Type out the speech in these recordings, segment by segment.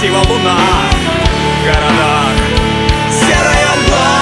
красива луна. В городах серая мгла.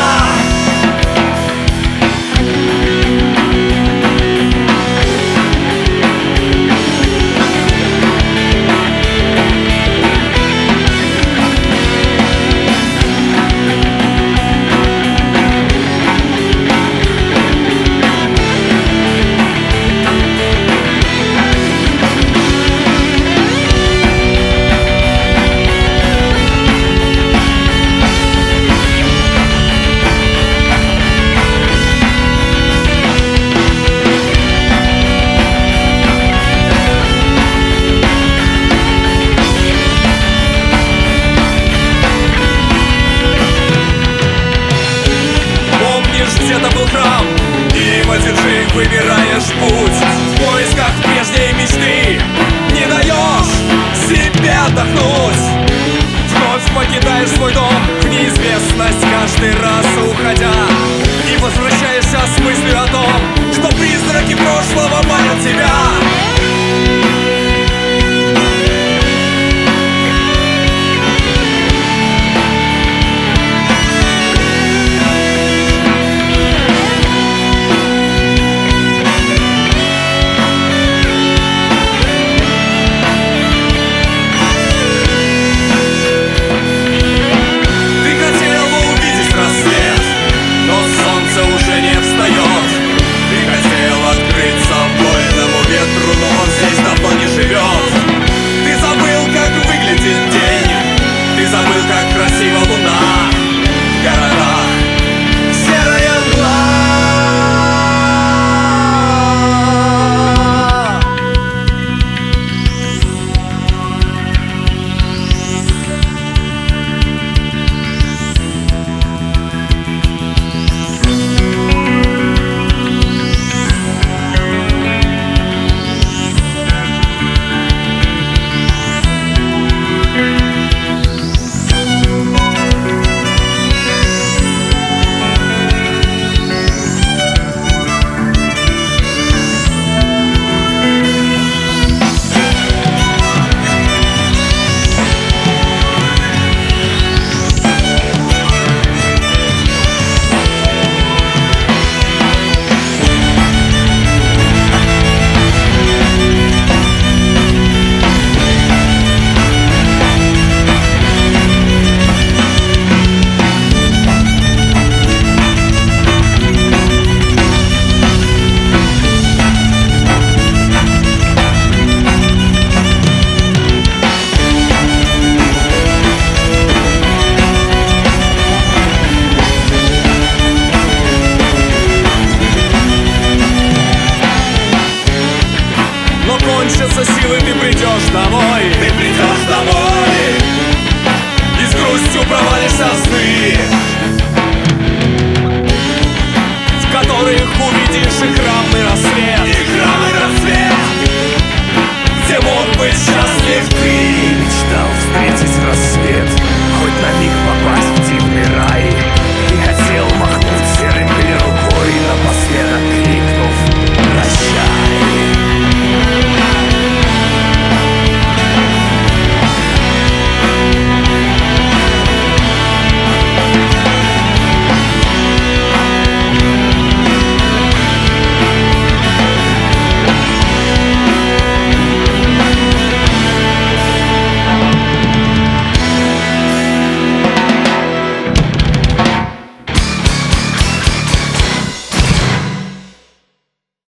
Где-то был храм, и в один же выбираешь путь. В поисках прежней мечты не даешь себе отдохнуть. Вновь покидаешь свой дом в неизвестность, каждый раз уходя, и возвращаешься с мыслью о том, что призраки прошлого манят тебя. Кончатся силы, ты придешь домой. Ты придешь домой и с грустью провалишься в сны, в которых увидишь экранный рассвет. Экранный рассвет, где мог быть счастлив ты. Мечтал встретить рассвет, хоть на миг